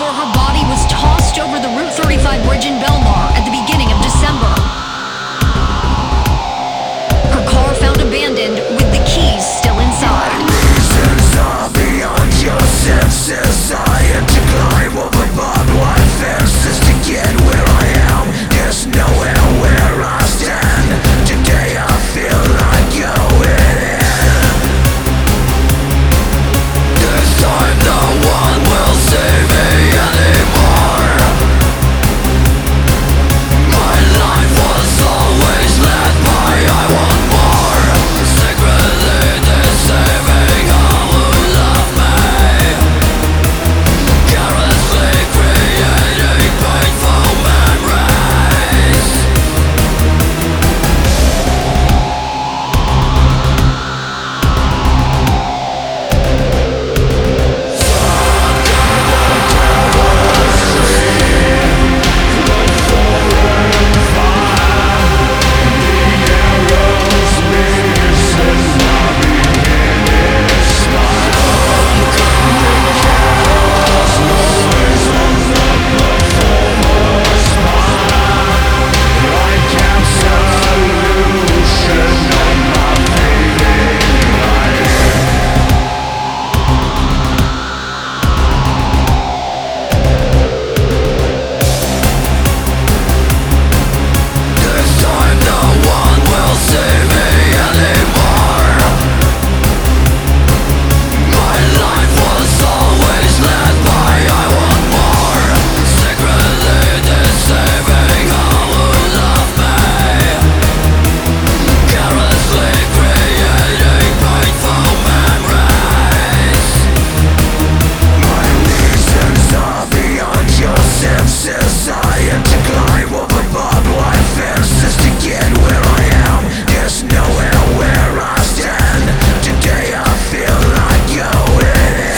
before her body was tossed over the Route 35 bridge in Belmar at the beginning of December. Her car found abandoned with the keys still inside. Reasons are beyond your senses. I had to climb over barbed wire fences to get where I am. There's nowhere where I stand. Today I feel like going in. This time no one will save me anymore. My life was always led by I want more. Secretly deceiving all who love me. Carelessly creating painful memories. This time no one will save me anymore. My life was always led by I want more. Secretly deceiving all who love me. Carelessly creating painful memories. My reasons are beyond your senses. I had to climb over barbed wire fences to get where I am. There's nowhere where I stand. Today I feel like going in.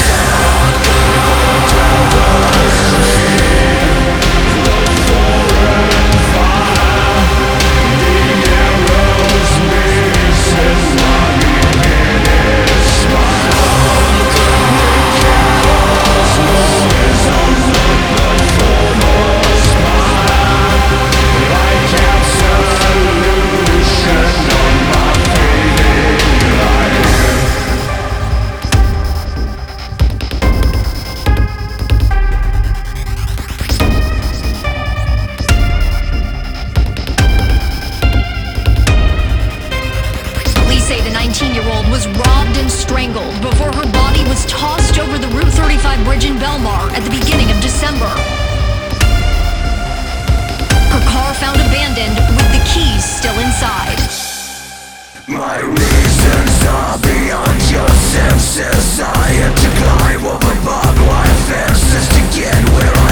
Police say the 19-year-old was robbed and strangled before her body was tossed over the Route 35 bridge in Belmar at the beginning of December. Her car found abandoned with the keys still inside. My reasons are beyond your senses. I had to climb over barbed wire fences to get where